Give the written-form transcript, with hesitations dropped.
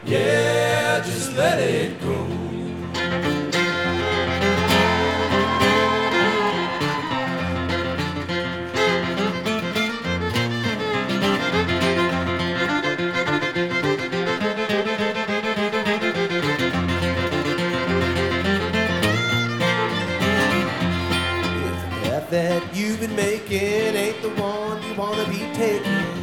Yeah, just let it go. If the path that you've been making ain't the one you wanna be taking,